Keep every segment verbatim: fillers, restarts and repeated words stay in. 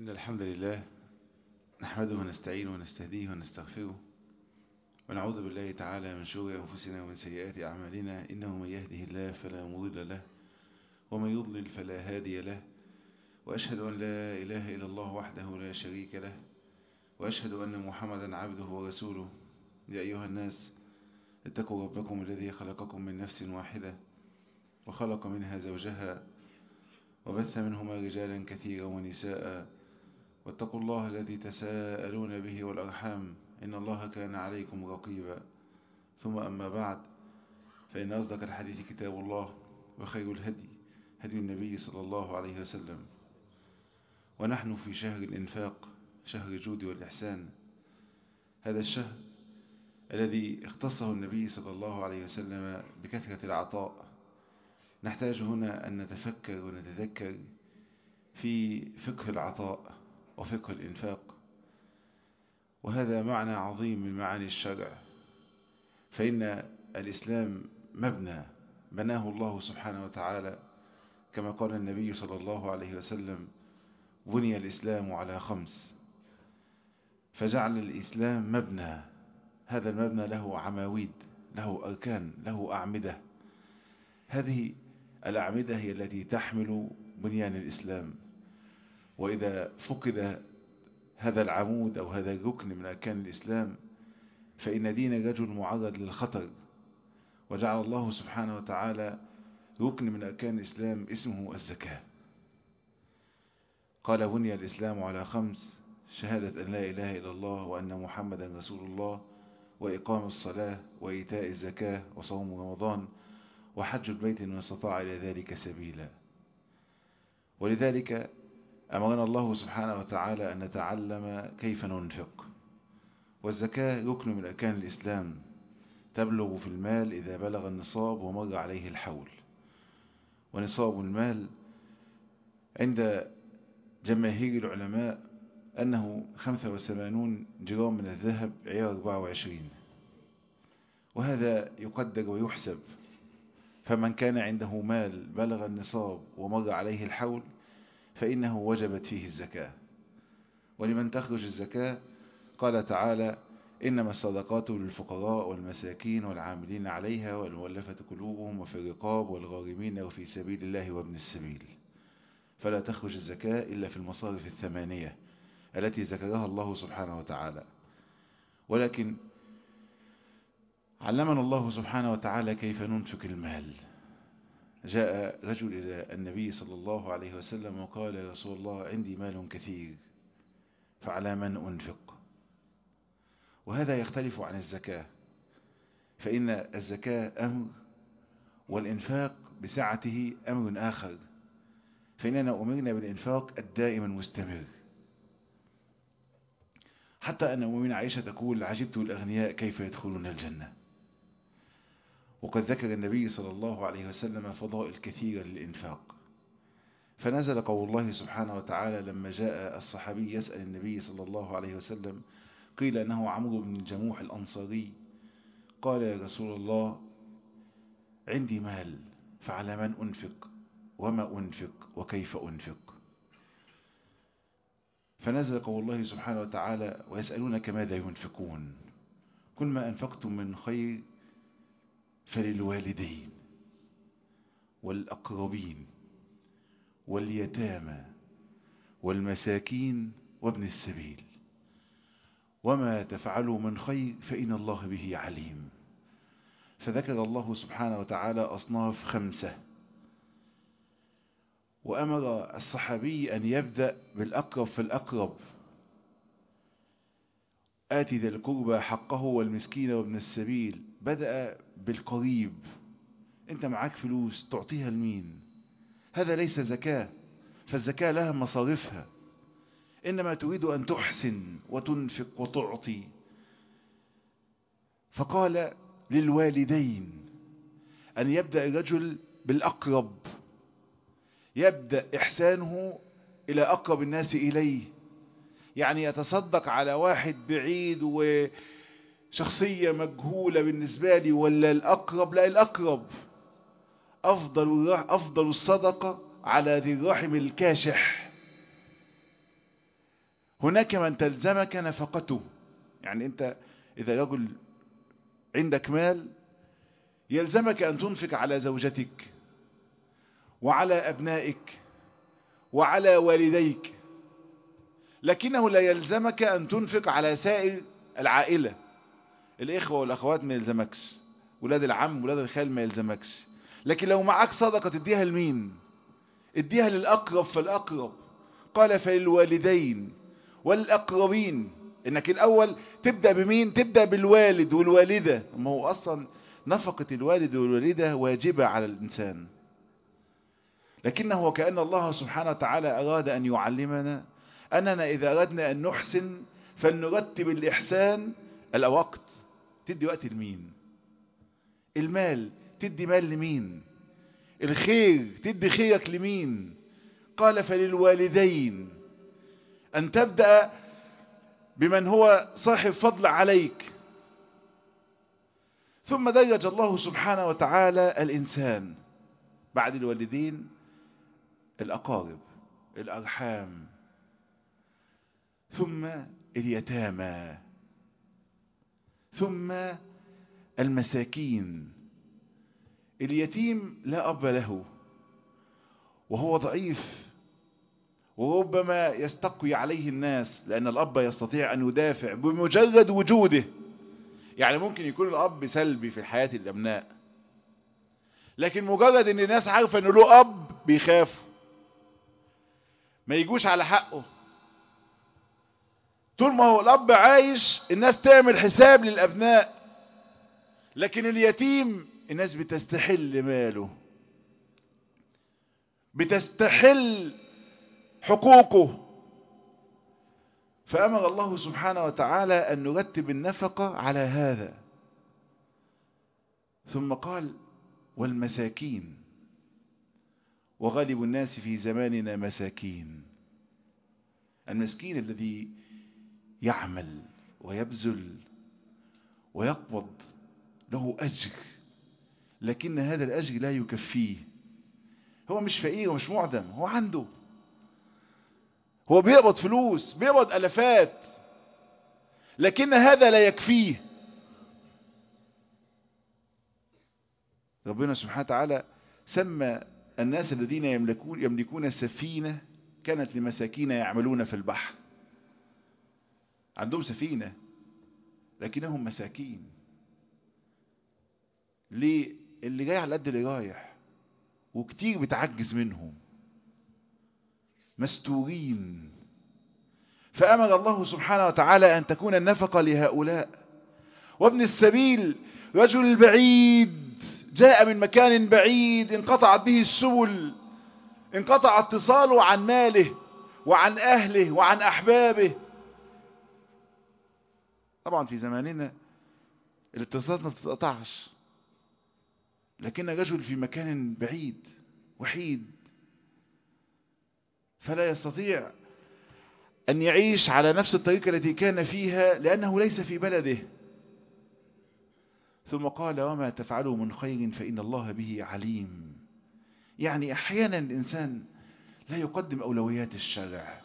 إن الحمد لله نحمده ونستعينه ونستهديه ونستغفره ونعوذ بالله تعالى من شرور أنفسنا ومن سيئات أعمالنا، إنه من يهده الله فلا مضل له ومن يضلل فلا هادي له، وأشهد أن لا إله إلا الله وحده لا شريك له، وأشهد أن محمدا عبده ورسوله. يا أيها الناس اتقوا ربكم الذي خلقكم من نفس واحدة وخلق منها زوجها وبث منهما رجالا كثيرا ونساء، واتقوا الله الذي تساءلون به والأرحام إن الله كان عليكم رقيبا. ثم أما بعد، فإن أصدق الحديث كتاب الله، وخير الهدي هدي النبي صلى الله عليه وسلم. ونحن في شهر الإنفاق، شهر الجود والإحسان، هذا الشهر الذي اختصه النبي صلى الله عليه وسلم بكثرة العطاء. نحتاج هنا أن نتفكر ونتذكر في فقه العطاء وفقه الإنفاق، وهذا معنى عظيم من معاني الشرع. فإن الإسلام مبنى بناه الله سبحانه وتعالى، كما قال النبي صلى الله عليه وسلم: بني الإسلام على خمس، فجعل الإسلام مبنى. هذا المبنى له عواميد، له أركان، له أعمدة. هذه الأعمدة هي التي تحمل بنيان الإسلام، وإذا فقد هذا العمود أو هذا الركن من أركان الإسلام فإن دين الرجل معرض للخطر. وجعل الله سبحانه وتعالى ركن من أركان الإسلام اسمه الزكاة. قال: بني الإسلام على خمس: شهادة أن لا إله إلا الله وأن محمدا رسول الله، وإقام الصلاة، وإيتاء الزكاة، وصوم رمضان، وحج البيت من استطاع إلى ذلك سبيلا. ولذلك أمرنا الله سبحانه وتعالى أن نتعلم كيف ننفق. والزكاة ركن من أركان الإسلام، تبلغ في المال إذا بلغ النصاب ومر عليه الحول. ونصاب المال عند جماهير العلماء أنه خمسة وثمانون جرام من الذهب عيار أربعة وعشرين، وهذا يقدر ويحسب. فمن كان عنده مال بلغ النصاب ومر عليه الحول فإنه وجبت فيه الزكاة. ولمن تخرج الزكاة قال تعالى: إنما الصدقات للفقراء والمساكين والعاملين عليها والمؤلفة قلوبهم وفي الرقاب والغارمين وفي سبيل الله وابن السبيل. فلا تخرج الزكاة إلا في المصارف الثمانية التي ذكرها الله سبحانه وتعالى. ولكن علمنا الله سبحانه وتعالى كيف ننفق المال. جاء رجل إلى النبي صلى الله عليه وسلم وقال: يا رسول الله، عندي مال كثير، فعلى من أنفق؟ وهذا يختلف عن الزكاة، فإن الزكاة أمر والإنفاق بسعته أمر آخر. فإننا أمرنا بالإنفاق الدائم المستمر، حتى أن أمنا عائشة تقول: عجبت الأغنياء كيف يدخلون الجنة. وقد ذكر النبي صلى الله عليه وسلم فضائل كثيرة للإنفاق. فنزل قول الله سبحانه وتعالى لما جاء الصحابي يسأل النبي صلى الله عليه وسلم، قيل أنه عمرو بن الجموح الأنصاري، قال: يا رسول الله، عندي مال، فعلى من أنفق؟ وما أنفق؟ وكيف أنفق؟ فنزل قول الله سبحانه وتعالى: ويسألونك ماذا ينفقون، كل ما أنفقتم من خير فللوالدين والأقربين واليتامى والمساكين وابن السبيل، وما تفعلوا من خير فإن الله به عليم. فذكر الله سبحانه وتعالى أصناف خمسة، وأمر الصحابي أن يبدأ بالأقرب فالأقرب: آتي ذا القربى حقه والمسكين وابن السبيل. بدأ بالقريب. أنت معاك فلوس تعطيها لمين؟ هذا ليس زكاة، فالزكاة لها مصارفها، إنما تريد أن تحسن وتنفق وتعطي. فقال للوالدين أن يبدأ الرجل بالأقرب، يبدأ إحسانه إلى أقرب الناس إليه. يعني يتصدق على واحد بعيد وشخصية مجهولة بالنسبة لي، ولا الأقرب؟ لا، الأقرب. أفضل أفضل الصدقة على ذي الرحم الكاشح. هناك من تلزمك نفقته. يعني انت اذا رجل عندك مال يلزمك ان تنفق على زوجتك وعلى ابنائك وعلى والديك، لكنه لا يلزمك ان تنفق على سائر العائلة. الاخوة والاخوات ما يلزمكش، ولاد العم ولاد الخال ما يلزمكش. لكن لو معك صدقة تديها لمين؟ اديها للأقرب فالأقرب. قال فللوالدين والأقربين. انك الاول تبدأ بمين؟ تبدأ بالوالد والوالدة. ما هو اصلا نفقة الوالد والوالدة واجبة على الانسان، لكنه وكأن الله سبحانه وتعالى اراد ان يعلمنا اننا اذا اردنا ان نحسن فلنرتب الاحسان. الوقت تدي وقت لمين؟ المال تدي مال لمين؟ الخير تدي خيرك لمين؟ قال فللوالدين، أن تبدأ بمن هو صاحب فضل عليك. ثم درج الله سبحانه وتعالى الإنسان بعد الوالدين الأقارب الأرحام، ثم اليتامى، ثم المساكين. اليتيم لا أب له وهو ضعيف وربما يستقوي عليه الناس، لأن الأب يستطيع أن يدافع بمجرد وجوده. يعني ممكن يكون الأب سلبي في حياة الأبناء، لكن مجرد أن الناس عارفة أنه له أب بيخافوا ما يجوش على حقه. طول ما هو الأب عايش الناس تعمل حساب للأبناء، لكن اليتيم الناس بتستحل ماله، بتستحل حقوقه. فأمر الله سبحانه وتعالى أن نرتب النفقة على هذا. ثم قال والمساكين، وغالب الناس في زماننا مساكين. المسكين الذي يعمل ويبذل ويقبض له أجر، لكن هذا الأجر لا يكفيه. هو مش فقير ومش معدم، هو عنده، هو بيقبض فلوس، بيقبض ألفات، لكن هذا لا يكفيه. ربنا سبحانه وتعالى سمى الناس الذين يملكون يملكون السفينة كانت لمساكين يعملون في البحر. عندهم سفينة لكنهم مساكين. ليه؟ اللي جاي على قد اللي رايح، وكتير بتعجز منهم، مستورين. فأمر الله سبحانه وتعالى أن تكون النفقة لهؤلاء. وابن السبيل رجل بعيد جاء من مكان بعيد، انقطعت به السبل، انقطع اتصاله عن ماله وعن أهله وعن أحبابه. طبعا في زماننا الاتصالات ما بتتقطعش، لكن رجل في مكان بعيد وحيد فلا يستطيع أن يعيش على نفس الطريقة التي كان فيها لأنه ليس في بلده. ثم قال وما تفعلوا من خير فإن الله به عليم. يعني أحيانا الإنسان لا يقدم أولويات الشرع،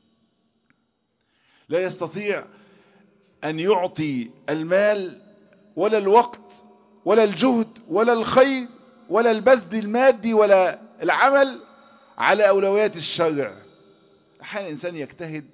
لا يستطيع أن يعطي المال ولا الوقت ولا الجهد ولا الخير ولا البذل المادي ولا العمل على أولويات الشرع. أحيانا الإنسان يجتهد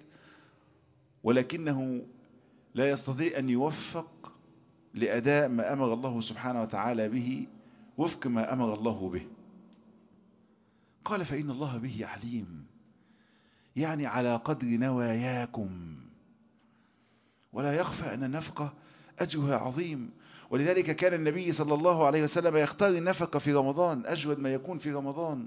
ولكنه لا يستطيع أن يوفق لأداء ما أمر الله سبحانه وتعالى به وفق ما أمر الله به. قال فإن الله به عليم، يعني على قدر نواياكم. ولا يخفى أن النفقة أجرها عظيم، ولذلك كان النبي صلى الله عليه وسلم يختار النفقة في رمضان، أجود ما يكون في رمضان.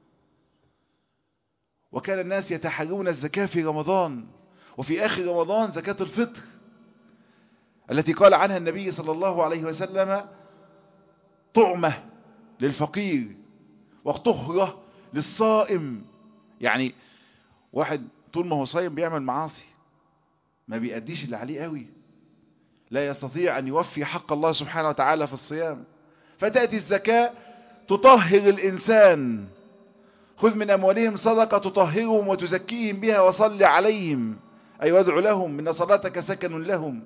وكان الناس يتحرون الزكاة في رمضان، وفي آخر رمضان زكاة الفطر التي قال عنها النبي صلى الله عليه وسلم طعمة للفقير وطهرة للصائم. يعني واحد طول ما هو صايم بيعمل معاصي، ما بيأديش اللي عليه قوي، لا يستطيع أن يوفي حق الله سبحانه وتعالى في الصيام، فتأتي الزكاة تطهر الإنسان. خذ من أموالهم صدقة تطهرهم وتزكيهم بها وصل عليهم. أي وادع لهم إن صلاتك سكن لهم.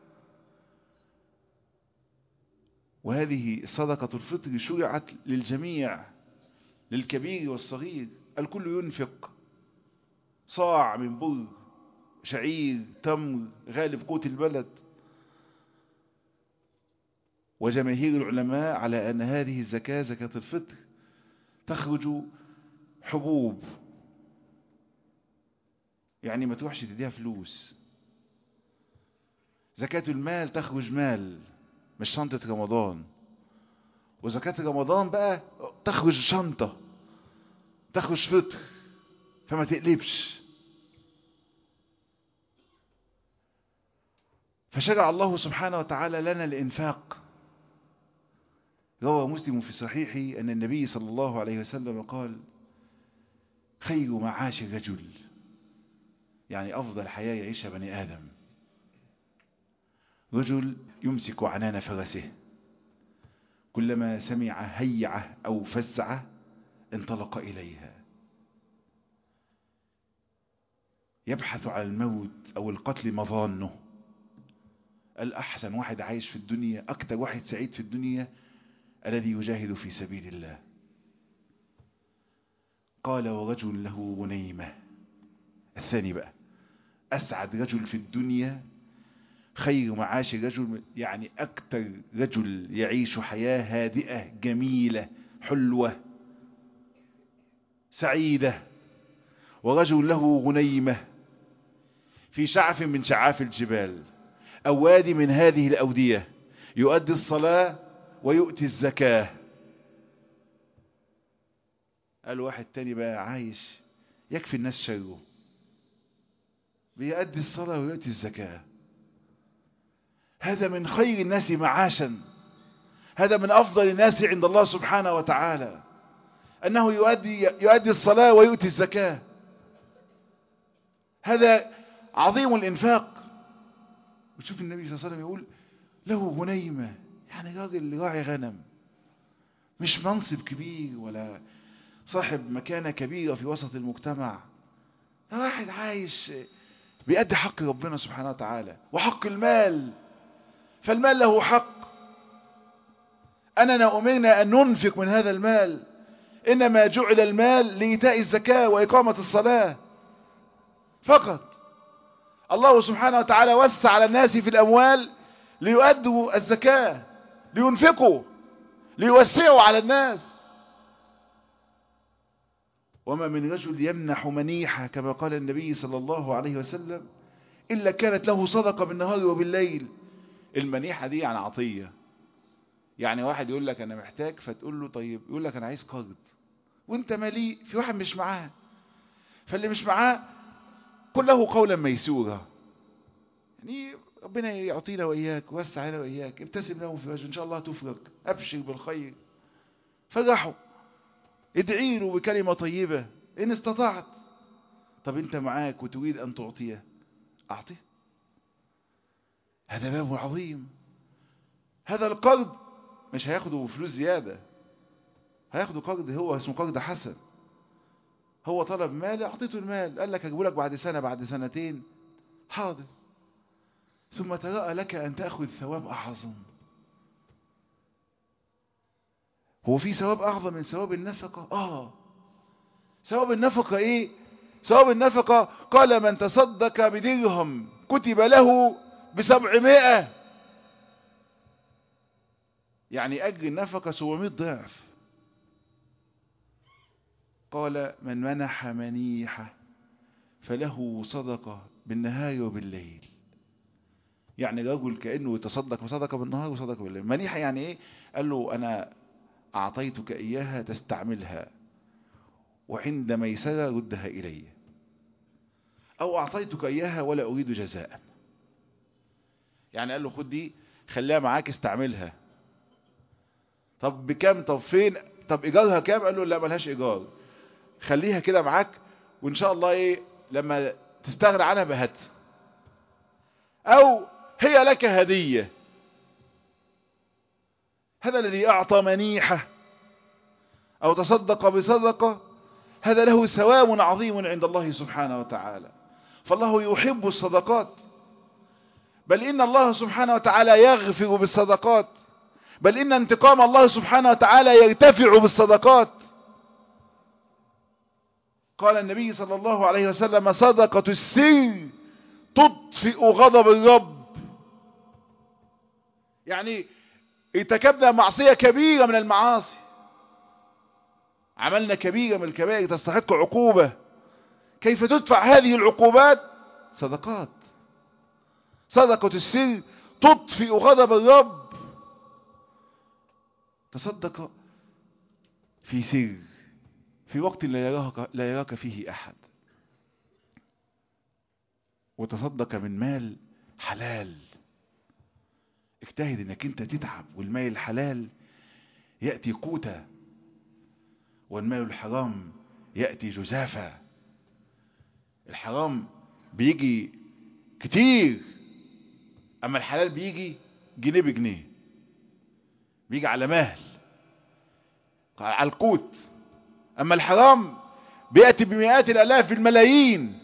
وهذه صدقة الفطر شرعت للجميع، للكبير والصغير، الكل ينفق صاع من بر، شعير، تمر، غالب قوت البلد. وجماهير العلماء على أن هذه الزكاة زكاة الفطر تخرج حبوب، يعني ما تروحش تديها فلوس. زكاة المال تخرج مال، مش شنطة رمضان. وزكاة رمضان بقى تخرج شنطة، تخرج فطر، فما تقلبش. فشرع الله سبحانه وتعالى لنا الإنفاق. روى مسلم في صحيحه أن النبي صلى الله عليه وسلم قال: خير معاش الرجل، يعني أفضل حياة يعيشها بني آدم، رجل يمسك عنان فرسه، كلما سمع هيعة أو فزعة انطلق إليها، يبحث عن الموت أو القتل مظانه. الأحسن واحد عايش في الدنيا، أكتر واحد سعيد في الدنيا الذي يجاهد في سبيل الله. قال: ورجل له غنيمة. الثاني بقى أسعد رجل في الدنيا، خير معاش رجل، يعني أكتر رجل يعيش حياة هادئة جميلة حلوة سعيدة. ورجل له غنيمة في شعف من شعاف الجبال أو وادي من هذه الأودية، يؤدي الصلاة ويؤتي الزكاة. قال واحد تاني بقى عايش يكفي الناس شره، بيؤدي الصلاة ويؤتي الزكاة. هذا من خير الناس معاشا، هذا من أفضل الناس عند الله سبحانه وتعالى، أنه يؤدي, يؤدي الصلاة ويؤتي الزكاة. هذا عظيم الإنفاق. وتشوف النبي صلى الله عليه وسلم يقول: له غنيمة، يعني راجل راعي غنم، مش منصب كبير ولا صاحب مكانة كبيرة في وسط المجتمع، واحد عايش بيأدي حق ربنا سبحانه وتعالى وحق المال. فالمال له حق، أننا أمرنا أن ننفق من هذا المال، إنما جعل المال لإيتاء الزكاة وإقامة الصلاة فقط. الله سبحانه وتعالى وسع على الناس في الأموال ليؤدوا الزكاة، لينفقوا، ليوسعوا على الناس. وما من رجل يمنح منيحة كما قال النبي صلى الله عليه وسلم إلا كانت له صدقة بالنهار وبالليل. المنيحة دي يعني عطية، يعني واحد يقول لك أنا محتاج، فتقول له طيب، يقول لك أنا عايز قرض، وانت مليء، في واحد مش معاه، فاللي مش معاه قل له قولا ميسورا، يعني ربنا يعطينا وإياك، وسع علينا وإياك، ابتسم له في وجهه، إن شاء الله تفرج، أبشر بالخير، فرحه، ادعي له بكلمة طيبة إن استطعت. طب انت معاك وتريد أن تعطيه، أعطيه. هذا باب عظيم. هذا القرض مش هياخده فلوس زيادة، هياخده قرض، هو اسمه قرض حسن. هو طلب مال، أعطيته المال، قال لك أجيبه لك بعد سنة بعد سنتين، حاضر. ثم ترى لك أن تأخذ ثواب أعظم. هو في ثواب أعظم من ثواب النفقة؟ آه. ثواب النفقة إيه؟ ثواب النفقة قال: من تصدق بدرهم كتب له بسبعمائة، يعني أجر النفقة سبعمائة ضعف. قال: من منح منيحة فله صدقة بالنهار وبالليل، يعني رجل كأنه يتصدق بصدقة بالنهار وصدقة بالليل. منيحة يعني إيه؟ قال له: أنا أعطيتك إياها تستعملها، وعند ميسرة ردها إلي، أو أعطيتك إياها ولا أريد جزاء. يعني قال له: خد دي خليها معاك استعملها. طب بكام؟ طب فين؟ طب إيجارها كام؟ قال له: لا ملهاش إيجار، خليها كده معاك، وإن شاء الله إيه لما تستغنى عنها بهاتها، أو هي لك هدية. هذا الذي أعطى منيحة أو تصدق بصدقة، هذا له ثواب عظيم عند الله سبحانه وتعالى، فالله يحب الصدقات، بل إن الله سبحانه وتعالى يغفر بالصدقات، بل إن انتقام الله سبحانه وتعالى يرتفع بالصدقات. قال النبي صلى الله عليه وسلم: صدقة السر تطفئ غضب الرب. يعني ارتكبنا معصية كبيرة من المعاصي، عملنا كبيرة من الكبائر تستحق عقوبة، كيف تدفع هذه العقوبات؟ صدقات. صدقة السر تطفئ غضب الرب. تصدق في سر في وقت لا يراك, لا يراك فيه أحد، وتصدق من مال حلال. اجتهد انك انت تتعب، والمال الحلال يأتي قوتا، والمال الحرام يأتي جزافا. الحرام بيجي كتير، اما الحلال بيجي جنيه بجنيه، بيجي على مهل على القوت. اما الحرام بيأتي بمئات الالاف الملايين.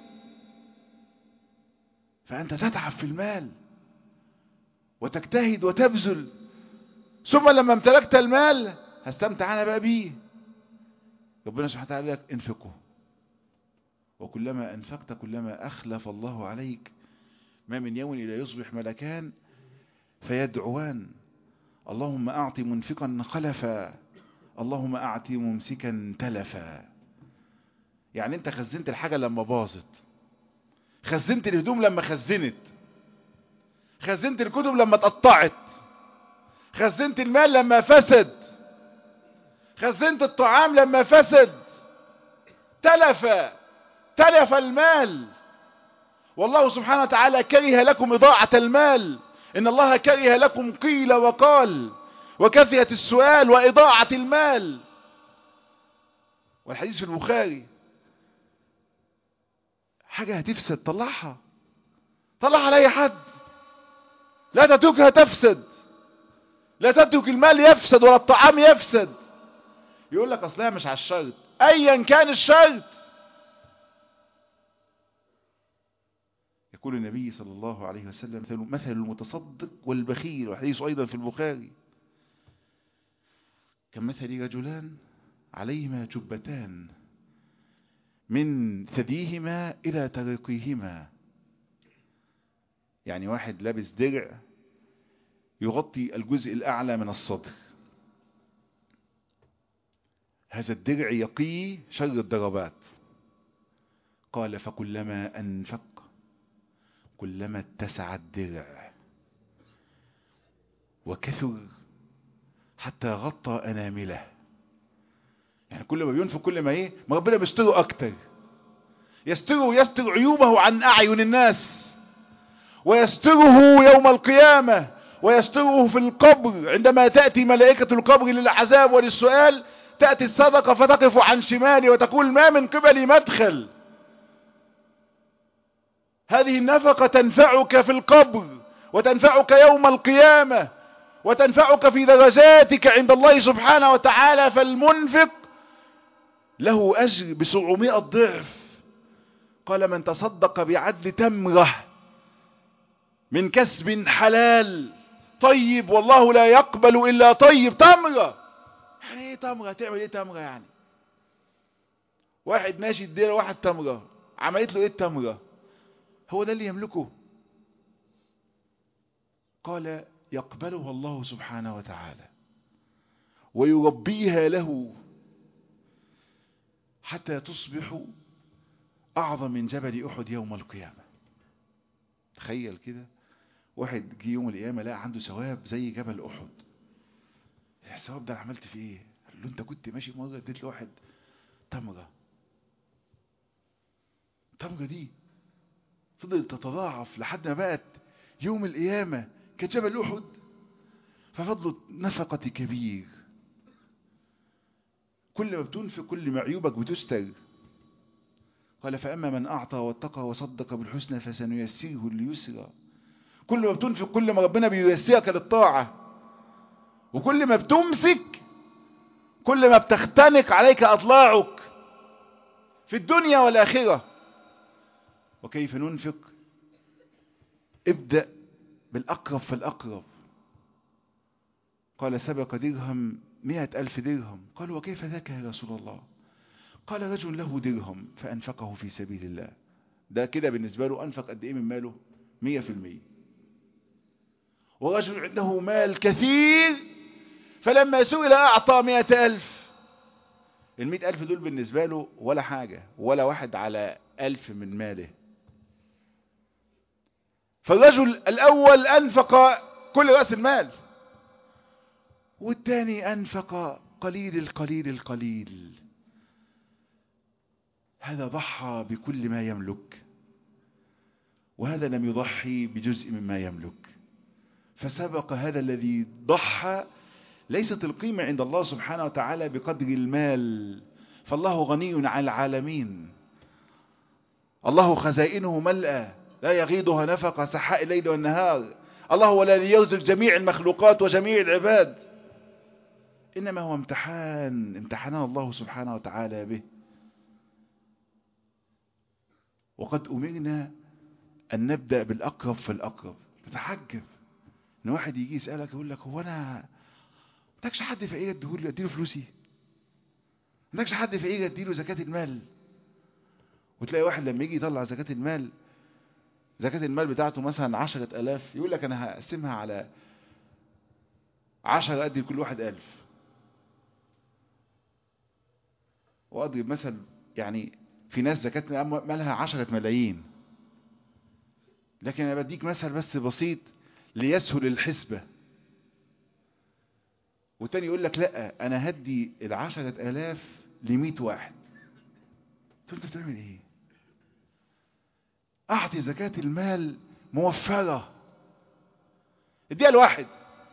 فانت تتعب في المال وتجتهد وتبذل، ثم لما امتلكت المال هستمتع انا بقى بيه. ربنا سبحانه وتعالى لك: انفقوا، وكلما انفقت كلما اخلف الله عليك. ما من يوم الا يصبح ملكان فيدعوان: اللهم اعط منفقا خلفا، اللهم اعط ممسكا تلفا. يعني انت خزنت الحاجة لما باظت، خزنت الهدوم لما خزنت، خزنت الكتب لما اتقطعت، خزنت المال لما فسد، خزنت الطعام لما فسد. تلف تلف المال. والله سبحانه وتعالى كره لكم إضاعة المال. إن الله كره لكم قيل وقال وكثرة السؤال وإضاعة المال. والحديث في البخاري: حاجة هتفسد طلعها، طلعها لأي حد، لا تتركها تفسد، لا تترك المال يفسد ولا الطعام يفسد. يقول لك أصلها مش على الشرط، أيا كان الشرط. يقول النبي صلى الله عليه وسلم: مثل المتصدق والبخيل، والحديث أيضا في البخاري: كمثل رجلان عليهما جبتان من ثديهما إلى ترقيهما. يعني واحد لابس درع يغطي الجزء الأعلى من الصدر، هذا الدرع يقي شر الضربات. قال: فكلما أنفق كلما اتسع الدرع وكثر حتى غطى أنامله. يعني كل ما بينفق كل ما ايه ما ربنا بيستره اكتر، يستره يستر عيوبه عن اعين الناس، ويستره يوم القيامة، ويستره في القبر. عندما تأتي ملائكة القبر للعذاب وللسؤال، تأتي الصدقة فتقف عن شمالي وتقول: ما من قبلي مدخل. هذه النفقة تنفعك في القبر، وتنفعك يوم القيامة، وتنفعك في درجاتك عند الله سبحانه وتعالى. فالمنفق له أجر بسبعمائة ضعف. قال: من تصدق بعدل تمرة من كسب حلال طيب، والله لا يقبل إلا طيب. تمرة يعني ايه تمرة؟ تعمل ايه تمرة؟ يعني واحد ماشي اديله واحد تمرة، عملت له ايه التمرة؟ هو ده اللي يملكه؟ قال: يقبلها الله سبحانه وتعالى ويربيها له حتى تصبح أعظم من جبل أحد يوم القيامة. تخيل كده، واحد جه يوم القيامة لقى عنده ثواب زي جبل أحد. الثواب ده عملت فيه ايه؟ قال له: انت كنت ماشي مرة اديت لواحد تمرة، التمرة دي فضلت تتضاعف لحد ما بقت يوم القيامة كجبل أحد. ففضل نفقة كبير. كل ما بتنفق كل ما عيوبك بتستر. قال: فأما من أعطى واتقى وصدق بالحسنى فسنيسره لليسرى. كل ما بتنفق كل ما ربنا بييسرك للطاعة، وكل ما بتمسك كل ما بتختنق عليك أضلاعك في الدنيا والآخرة. وكيف ننفق؟ ابدأ بالأقرب فالأقرب. قال سبق درهم مئة ألف درهم. قال وكيف ذاك يا رسول الله؟ قال رجل له درهم فأنفقه في سبيل الله. ده كده بالنسبة له أنفق قد إيه من ماله؟ مية في المية. ورجل عنده مال كثير فلما سئل أعطى مئة ألف. المئة ألف دول بالنسبة له ولا حاجة، ولا واحد على ألف من ماله. فالرجل الأول أنفق كل رأس المال، والثاني أنفق قليل القليل القليل. هذا ضحى بكل ما يملك، وهذا لم يضحي بجزء مما يملك. فسبق هذا الذي ضحى. ليست القيمة عند الله سبحانه وتعالى بقدر المال، فالله غني عن العالمين. الله خزائنه ملأى لا يغيضها نفقة سحاء الليل والنهار. الله هو الذي يرزق جميع المخلوقات وجميع العباد. إنما هو امتحان امتحننا الله سبحانه وتعالى به. وقد أمرنا أن نبدأ بالأقرب فالأقرب. تتحجب إن واحد يجي يسألك يقول لك هو أنا متاكش حد فقير اديله اديله فلوسي؟ متاكش حد فقير اديله زكاة المال؟ وتلاقي واحد لما يجي يطلع زكاة المال، زكاة المال بتاعته مثلا عشرة آلاف، يقول لك أنا هقسمها على عشرة أدي لكل واحد ألف. وأضرب مثل، يعني في ناس زكاة مالها عشرة ملايين، لكن أنا بديك مثل بس بسيط ليسهل الحسبة. والتاني يقول لك لا أنا هدي العشرة آلاف لمئة واحد. تقول أنت بتعمل إيه؟ أعطي زكاة المال موفرة، اديها لواحد.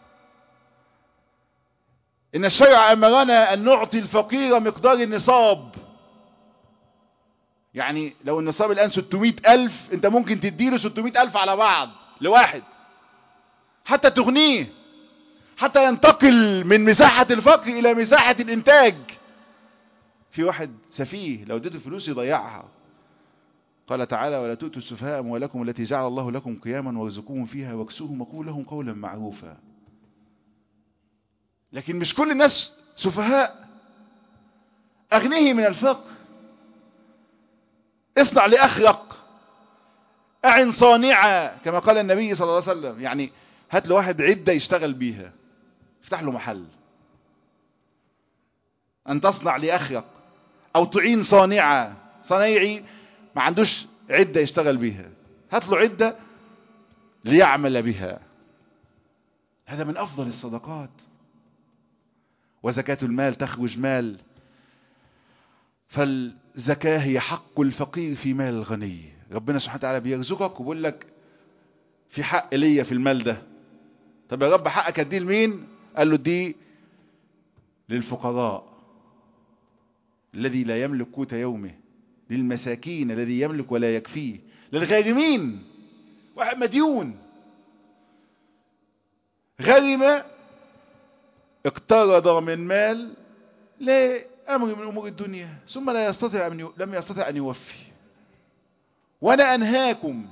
إن الشرع أمرنا أن نعطي الفقير مقدار النصاب. يعني لو النصاب الآن ستمائة ألف، أنت ممكن تديله ستمائة ألف على بعض لواحد حتى تغنيه، حتى ينتقل من مساحة الفقر إلى مساحة الإنتاج. في واحد سفيه لو اديته فلوس يضيعها. قال تعالى ولا تؤتوا السفهاء أموالكم التي جعل الله لكم قياما وارزقوهم فيها واكسوهم وقولوا لهم قولا معروفا. لكن مش كل الناس سفهاء. أغنيه من الفقر. اصنع لأخرق، أعن صانعا كما قال النبي صلى الله عليه وسلم. يعني هات له واحد عدة يشتغل بيها، افتح له محل. أن تصنع لأخرق أو تعين صانعا. صنايعي ما عندوش عدة يشتغل بيها، هات له عدة ليعمل بها. هذا من أفضل الصدقات. وزكاة المال تخرج مال. فالزكاة هي حق الفقير في مال الغني. ربنا سبحانه وتعالى بيرزقك وبيقول لك في حق ليا في المال ده. طب يا رب حقك اديه لمين؟ قال له دي للفقراء الذي لا يملك قوت يومه، للمساكين الذي يملك ولا يكفيه، للغارمين. واحد مديون غرم، اقترض من مال لأمر من أمور الدنيا ثم لا يستطيع أن ي... لم يستطع أن يوفي. وأنا أنهاكم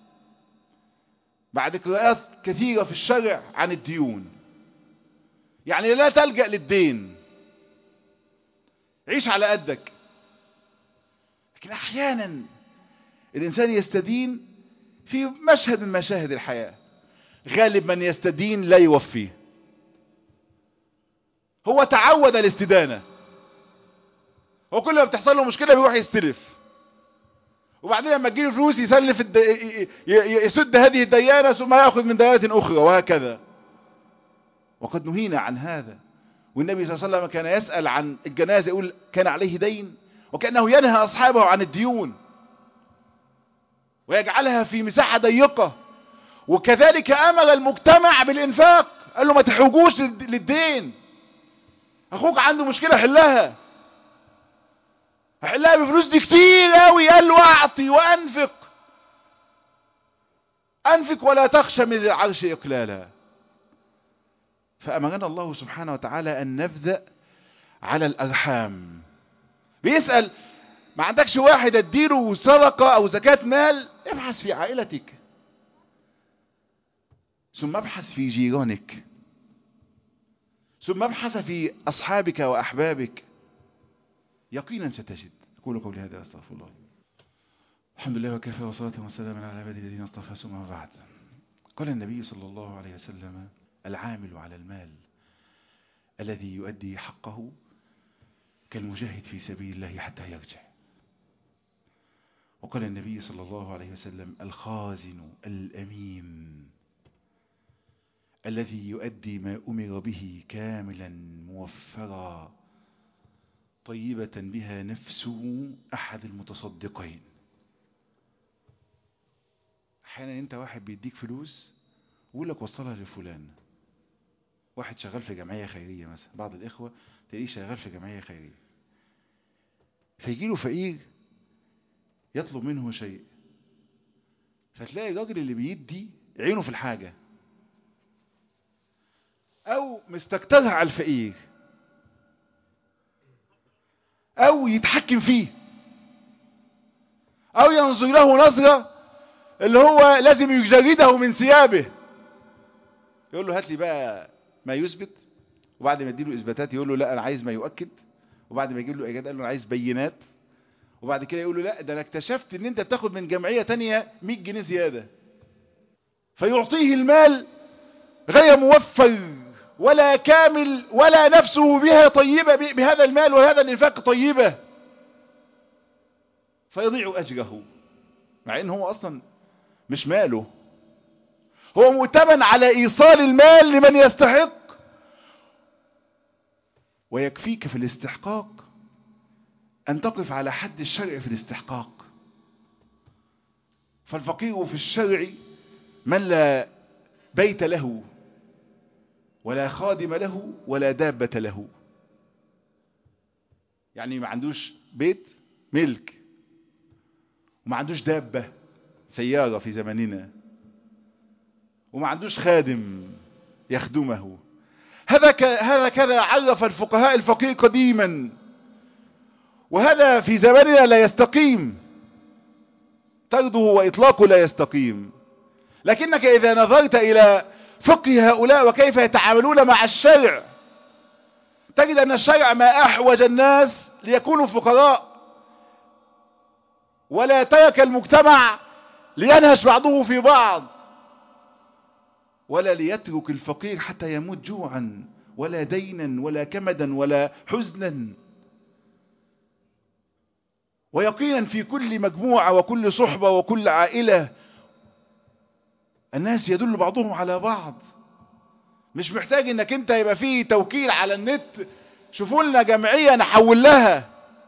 بعد قراءات كثيرة في الشرع عن الديون. يعني لا تلجأ للدين، عيش على قدك. لكن أحيانا الإنسان يستدين في مشهد من مشاهد الحياة. غالب من يستدين لا يوفي. هو تعود الاستدانة. هو كل ما بتحصل له مشكلة بيروح يستلف، وبعدين لما تجيله فلوس يسلف الد... يسد هذه الديانة ثم يأخذ من ديانة أخرى وهكذا. وقد نهينا عن هذا. والنبي صلى الله عليه وسلم كان يسأل عن الجنازة يقول كان عليه دين، وكأنه ينهى أصحابه عن الديون ويجعلها في مساحة ضيقة. وكذلك أمر المجتمع بالإنفاق، قال له ما تحوجوش للدين. أخوك عنده مشكلة حلها، حلها بفلوس دي كتير قوي. قال له أعطي وأنفق. أنفق ولا تخشى من العرش إقلالا. فأمرنا الله سبحانه وتعالى أن نبدأ على الأرحام. بيسأل ما عندكش واحد اديله صدقة او زكاة مال، ابحث في عائلتك، ثم ابحث في جيرانك، ثم ابحث في اصحابك واحبابك، يقينا ستجد. اقول قولي هذا استغفر الله. الحمد لله وكفى، وصلاة وسلاما على عباده الذين اصطفى، ثم بعد. قال النبي صلى الله عليه وسلم: العامل على المال الذي يؤدي حقه كالمجاهد في سبيل الله حتى يرجع. وقال النبي صلى الله عليه وسلم: الخازن الأمين الذي يؤدي ما أمر به كاملا موفرا طيبة بها نفسه أحد المتصدقين. أحيانا أنت واحد بيديك فلوس ويقول لك وصلها لفلان، واحد شغال في جمعية خيرية مثلا، بعض الإخوة تلاقيه شغال في جمعية خيرية، فيجي له فقير يطلب منه شيء، فتلاقي الراجل اللي بيدي عينه في الحاجة، أو مستكترها على الفقير، أو يتحكم فيه، أو ينظر له نظرة اللي هو لازم يجرده من ثيابه، يقول له هات لي بقى ما يثبت، وبعد ما يديله إثباتات يقول له لا أنا عايز ما يؤكد، وبعد ما يجيب له إيجاد قال له أنا عايز بينات، وبعد كده يقول له لا ده أنا اكتشفت إن أنت بتاخد من جمعية تانية مية جنيه زيادة، فيعطيه المال غير موفر ولا كامل، ولا نفسه بها طيبة بهذا المال وهذا الإنفاق طيبة، فيضيع أجره، مع إن هو أصلا مش ماله، هو مؤتمن على إيصال المال لمن يستحق. ويكفيك في الاستحقاق أن تقف على حد الشرع في الاستحقاق. فالفقير في الشرع من لا بيت له ولا خادم له ولا دابة له، يعني ما عندوش بيت ملك، وما عندوش دابة سيارة في زماننا، وما عندوش خادم يخدمه. هذا هذا كذا عرف الفقهاء الفقير قديما، وهذا في زماننا لا يستقيم، طرده وإطلاقه لا يستقيم. لكنك إذا نظرت إلى فقه هؤلاء وكيف يتعاملون مع الشرع، تجد أن الشرع ما أحوج الناس ليكونوا فقراء، ولا ترك المجتمع لينهش بعضه في بعض، ولا ليترك الفقير حتى يموت جوعا ولا دينا ولا كمدا ولا حزنا. ويقينا في كل مجموعة وكل صحبة وكل عائلة الناس يدل بعضهم على بعض، مش محتاج انك انت يبقى فيه توكيل على النت شوفوا لنا جمعية نحول لها.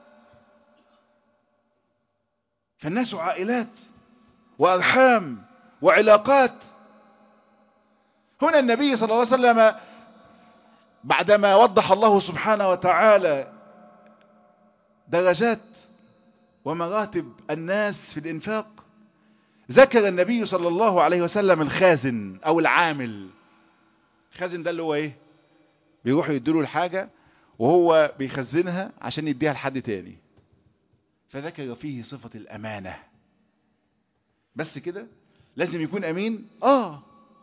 فالناس عائلات وأرحام وعلاقات. هنا النبي صلى الله عليه وسلم بعدما وضح الله سبحانه وتعالى درجات ومراتب الناس في الإنفاق، ذكر النبي صلى الله عليه وسلم الخازن أو العامل. الخازن ده اللي هو ايه؟ بيروحوا يديله الحاجة وهو بيخزنها عشان يديها لحد تاني، فذكر فيه صفة الأمانة. بس كده؟ لازم يكون أمين؟ آه.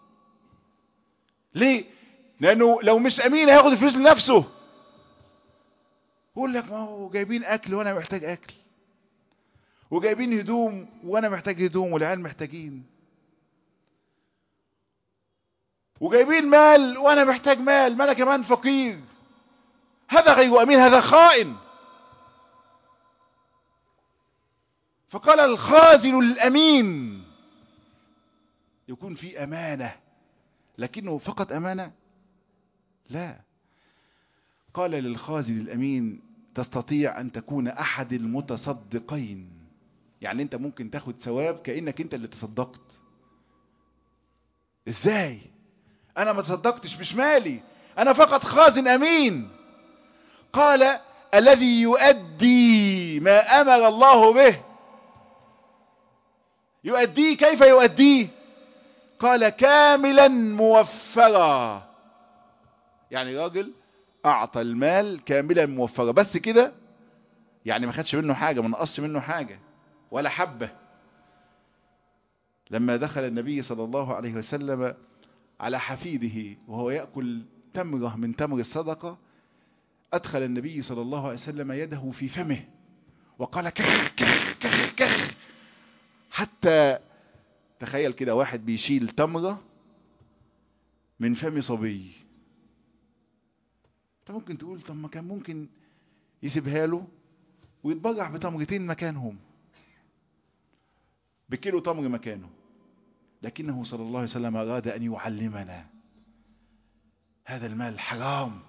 ليه؟ لأنه لو مش أمين هياخد الفلوس لنفسه، يقول لك ما هو جايبين أكل وأنا محتاج أكل، وجايبين هدوم وأنا محتاج هدوم والعيال محتاجين، وجايبين مال وأنا محتاج مال، ما أنا كمان فقير. هذا غير أمين، هذا خائن. فقال الخازن الأمين يكون في أمانة، لكنه فقط أمانة؟ لا. قال للخازن الأمين تستطيع أن تكون أحد المتصدقين، يعني أنت ممكن تاخد ثواب كأنك أنت اللي تصدقت. إزاي؟ أنا ما تصدقتش، مش مالي، أنا فقط خازن أمين. قال الذي يؤدي ما أمر الله به. يؤديه كيف يؤديه؟ قال كاملا موفرا، يعني راجل أعطى المال كاملا موفرا. بس كده؟ يعني ما خدش منه حاجة، ما نقصش منه حاجة ولا حبة. لما دخل النبي صلى الله عليه وسلم على حفيده وهو يأكل تمرة من تمر الصدقة، أدخل النبي صلى الله عليه وسلم يده في فمه وقال كخ كخ كخ كخ، حتى تخيل كده واحد بيشيل تمرة من فم صبي. انت ممكن تقول طب ما كان ممكن يسيبها له ويتبرع بتمرتين مكانهم، بكيلو تمر مكانه، لكنه صلى الله عليه وسلم أراد أن يعلمنا هذا المال حرام،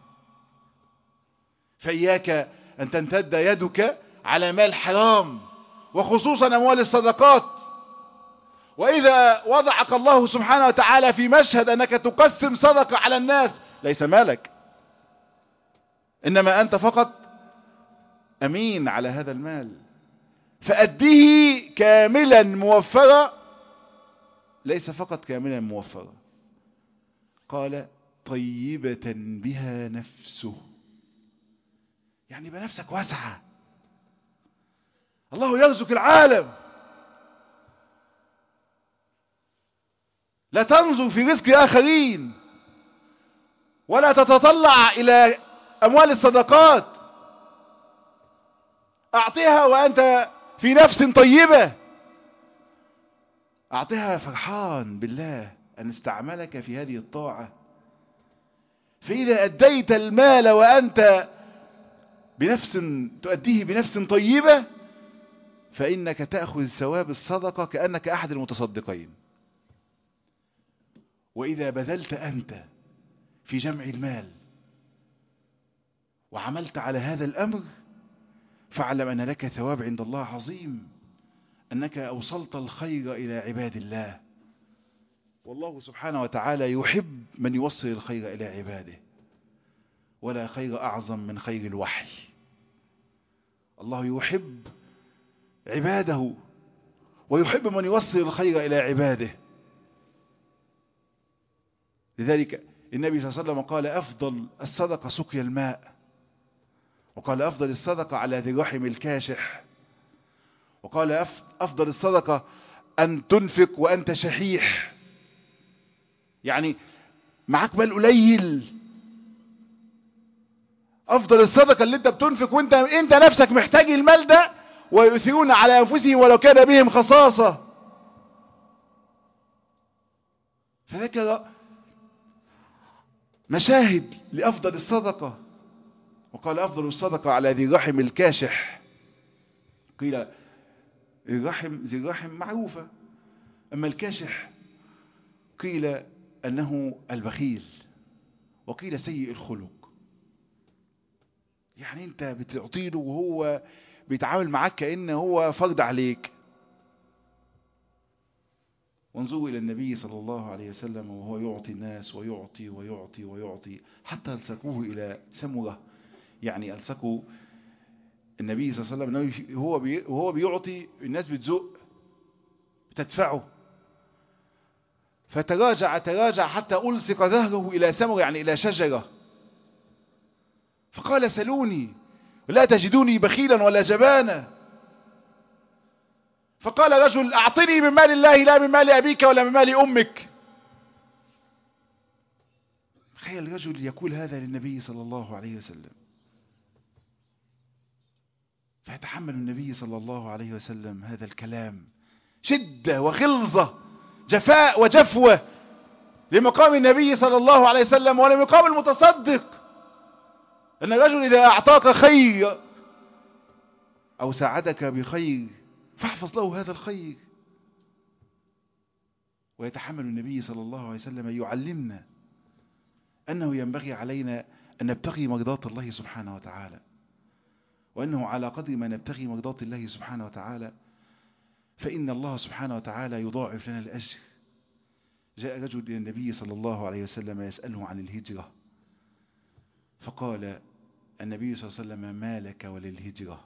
فإياك أن تمتد يدك على مال حرام، وخصوصا أموال الصدقات. وإذا وضعك الله سبحانه وتعالى في مشهد أنك تقسم صدقة على الناس، ليس مالك، إنما أنت فقط أمين على هذا المال، فأديه كاملا موفرا، ليس فقط كاملا موفرا. قال طيبة بها نفسه، يعني بنفسك واسعة. الله يرزق العالم، لا تنظر في رزق آخرين ولا تتطلع إلى أموال الصدقات، أعطيها وأنت في نفس طيبة، أعطيها فرحان بالله أن استعملك في هذه الطاعة. فإذا أديت المال وأنت بنفس تؤديه بنفس طيبة، فإنك تأخذ ثواب الصدقة كأنك أحد المتصدقين. وإذا بذلت أنت في جمع المال وعملت على هذا الأمر، فاعلم أن لك ثواب عند الله عظيم، أنك أوصلت الخير إلى عباد الله. والله سبحانه وتعالى يحب من يوصل الخير إلى عباده، ولا خير أعظم من خير الوحي. الله يحب عباده ويحب من يوصل الخير إلى عباده. لذلك النبي صلى الله عليه وسلم قال أفضل الصدقة سقي الماء، وقال أفضل الصدقة على ذي الرحم الكاشح، وقال أفضل الصدقة أن تنفق وأنت شحيح، يعني معك مال قليل. أفضل الصدقة اللي أنت بتنفق وأنت أنت نفسك محتاج المال ده، ويؤثرون على أنفسهم ولو كان بهم خصاصة. فذكر مشاهد لأفضل الصدقة، وقال أفضل الصدقة على ذي الرحم الكاشح. قيل الرحم ذي الرحم معروفة، أما الكاشح قيل أنه البخيل، وقيل سيء الخلق. يعني أنت بتعطيله وهو بيتعامل معك كأنه هو فرض عليك. وانظروا إلى النبي صلى الله عليه وسلم وهو يعطي الناس ويعطي ويعطي ويعطي، حتى ألسكوه إلى سمرة، يعني ألسكوا النبي صلى الله عليه وسلم وهو بيعطي الناس بتزق بتدفعه، فتراجع تراجع حتى ألصق ظهره إلى سمرة، يعني إلى شجرة، فقال سلوني ولا تجدوني بخيلا ولا جبانا. فقال رجل أعطني من مال الله لا من مال أبيك ولا من مال أمك. تخيل رجل يقول هذا للنبي صلى الله عليه وسلم، فيتحمل النبي صلى الله عليه وسلم هذا الكلام، شدة وغلظة، جفاء وجفوة لمقام النبي صلى الله عليه وسلم ولمقام المتصدق. أن الرجل إذا أعطاك خير أو ساعدك بخير فاحفظ له هذا الخير. ويتحمل النبي صلى الله عليه وسلم يعلمنا أنه ينبغي علينا أن نبتغي مرضات الله سبحانه وتعالى، وأنه على قدر ما نبتغي مرضات الله سبحانه وتعالى فإن الله سبحانه وتعالى يضاعف لنا الأجر. جاء رجل إلى النبي صلى الله عليه وسلم يسأله عن الهجرة، فقال النبي صلى الله عليه وسلم ما لك وللهجرة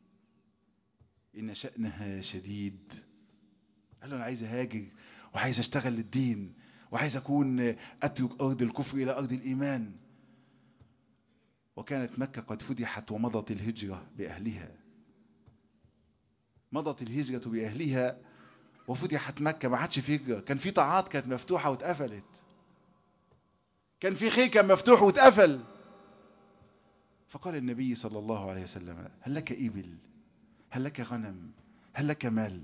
إن شأنها شديد. قال له أنا عايز أهاجر وعايز أشتغل للدين وعايز أكون أترك أرض الكفر إلى أرض الإيمان. وكانت مكة قد فتحت ومضت الهجرة بأهلها، مضت الهجرة بأهلها وفتحت مكة. ما عادش في هجرة، كان في طاعات كانت مفتوحة واتقفلت، كان في خير كان مفتوح واتقفل. فقال النبي صلى الله عليه وسلم: هل لك إبل؟ هل لك غنم؟ هل لك مال؟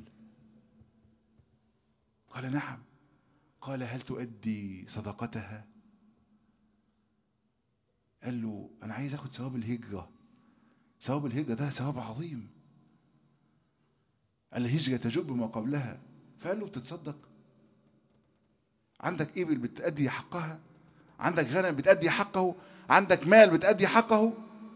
قال: نعم. قال: هل تؤدي صدقتها؟ قال له: أنا عايز أخد ثواب الهجرة. ثواب الهجرة ده ثواب عظيم، الهجرة تجب ما قبلها. فقال له: بتتصدق؟ عندك إبل بتأدي حقها؟ عندك غنم بتأدي حقه؟ عندك مال بتأدي حقه؟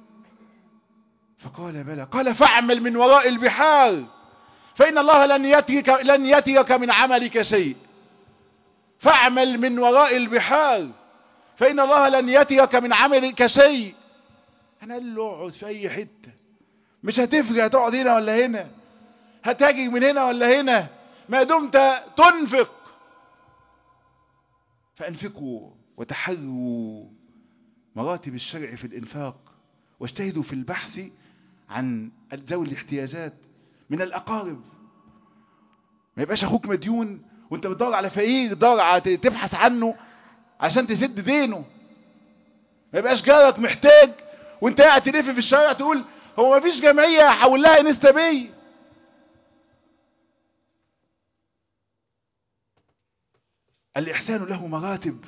فقال: بلى. قال: فاعمل من وراء البحار فإن الله لن يترك, لن يترك من عملك شيء. فاعمل من وراء البحار فإن الله لن يترك من عملك شيء. أنا قال له: اقعد في أي حتة، مش هتفرق هتقعد هنا ولا هنا، هتهاجر من هنا ولا هنا، ما دمت تنفق. فأنفقوا وتحروا مراتب الشرع في الإنفاق، واجتهدوا في البحث عن ذوي الاحتياجات من الأقارب. ما يبقاش أخوك مديون وانت بتدور على فقير، تدور على تبحث عنه عشان تسد دينه. ما يبقاش جارك محتاج وانت قاعد تلف في الشارع تقول هو ما فيش جمعية هحول لها انستا باي. الإحسان له مراتب،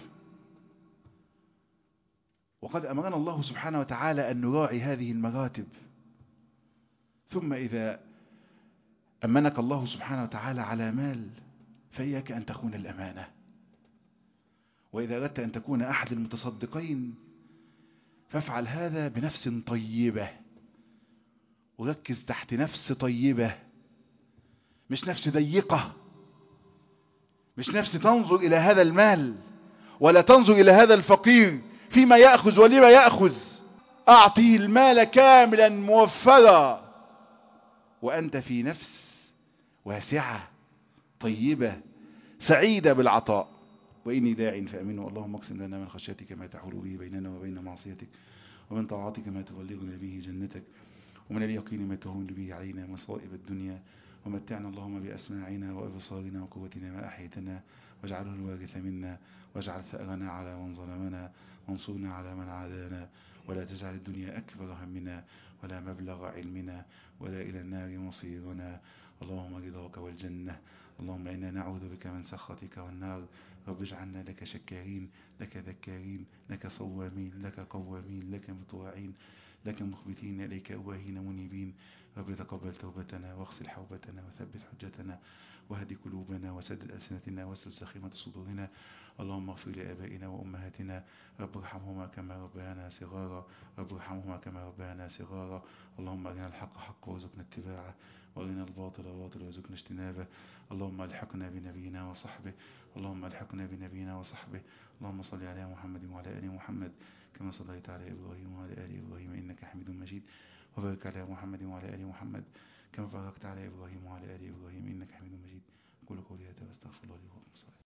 وقد أمرنا الله سبحانه وتعالى أن نراعي هذه المراتب. ثم إذا أمنك الله سبحانه وتعالى على مال فإياك أن تخون الأمانة. وإذا أردت أن تكون أحد المتصدقين فافعل هذا بنفس طيبة، وركز تحت نفس طيبة، مش نفس ضيقة، مش نفس تنظر إلى هذا المال ولا تنظر إلى هذا الفقير فيما يأخذ ولما يأخذ. أعطيه المال كاملا موفرا وأنت في نفس واسعة طيبة سعيدة بالعطاء. وإني داع فأمنوا اللهم اقسم لنا من خشيتك ما تحول به بيننا وبين معصيتك، ومن طاعتك ما تبلغنا به جنتك، ومن اليقين ما تهون به علينا مصائب الدنيا. ومتعنا اللهم بأسماعنا وأبصارنا وقوتنا ما أحيتنا، واجعله الوارث منا، واجعل ثأرنا على من ظلمنا، وانصرنا على من عادانا، ولا تجعل الدنيا أكبر همنا ولا مبلغ علمنا ولا إلى النار مصيرنا. اللهم رضاك والجنة. اللهم إنا نعوذ بك من سخطك والنار. رب اجعلنا لك شكارين، لك ذكارين، لك صوامين، لك قوامين، لك مطواعين، لك مخبتين، إليك أواهين منيبين. رب تقبل توبتنا واغسل حوبتنا وثبت حجتنا واهد قلوبنا وسدد ألسنتنا واسلل سخيمة صدورنا. اللهم اغفر لآبائنا وأمهاتنا، رب ارحمهما كما ربيانا صغارا، رب ارحمهما كما ربيانا صغارا. اللهم أرنا الحق حقا وارزقنا اتباعه، وأرنا الباطل باطلا وارزقنا اجتنابه. اللهم الحقنا بنبينا وصحبه، اللهم الحقنا بنبينا وصحبه. اللهم صل على محمد وعلى آل محمد كما صليت على إبراهيم وعلى آل إبراهيم إنك حميد مجيد. وبارك على محمد وعلى آل محمد كما باركت على إبراهيم وعلى آل إبراهيم إنك حميد مجيد. قولوا قولي هذا واستغفر الله لي ولكم.